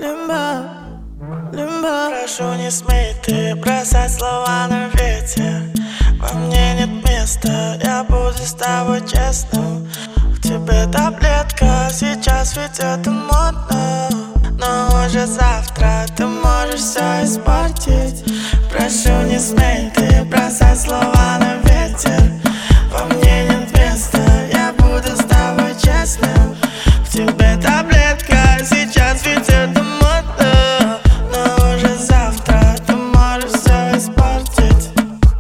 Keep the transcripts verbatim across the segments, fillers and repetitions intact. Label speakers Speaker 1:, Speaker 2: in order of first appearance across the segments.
Speaker 1: Лимба, лимба.
Speaker 2: Прошу, не смей ты бросать слова на ветер. Во мне нет места, я буду с тобой честным. К тебе таблетка, сейчас ведь это модно, но уже завтра ты можешь все испортить. Прошу, не смей ты бросать слова на ветер. Во мне нет места, я буду с тобой честным. К тебе таблетка, сейчас ведь это модно, но уже завтра ты можешь все испортить.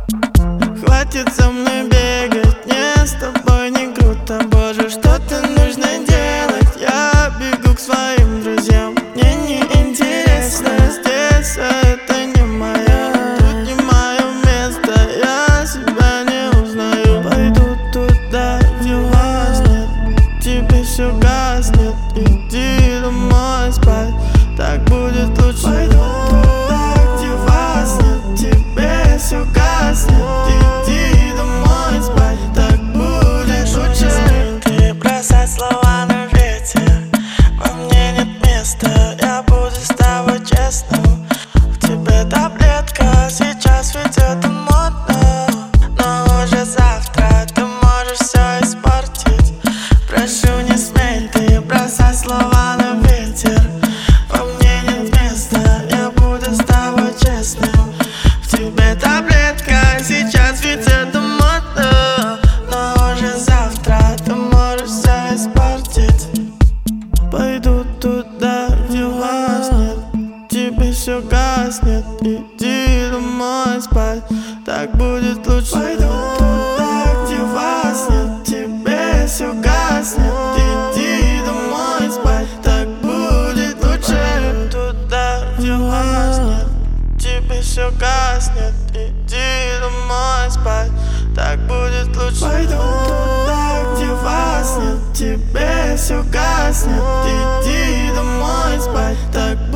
Speaker 1: Хватит со мной бегать, мне с тобой не круто. Боже, что-то нужно делать. Я бегу к своим друзьям. Мне не интересно здесь, а это не моя. Тут не мое место, я себя не узнаю. Пойду туда, где вас нет, тебе все гаснет. Иди домой спать, так будет лучше. Пойду туда, где вас нет, тебе все гаснет. Иди домой спать, так будет лучше.
Speaker 2: Ты бросать слова на ветер. Во мне нет места, я буду с тобой честным. К тебе таблетка, сейчас ведь это модно, но уже завтра ты можешь все испортить. Прошу, не смей ты бросать слова на ветер. Во мне нет места, я буду с тобой честным. В тебе таблетка, сейчас ведь это модно, но уже завтра ты можешь все испортить.
Speaker 1: Пойду туда, где вас нет, тебе все гаснет. Иди домой спать, так будет лучше. Пойду туда, где вас нет, тебе все гаснет. Иди домой спать, так будет лучше. Туда, где вас нет, тебе все гаснет. Иди домой спать, так будет лучше. Пойду туда, где вас нет, тебе все гаснет. Иди домой спать, так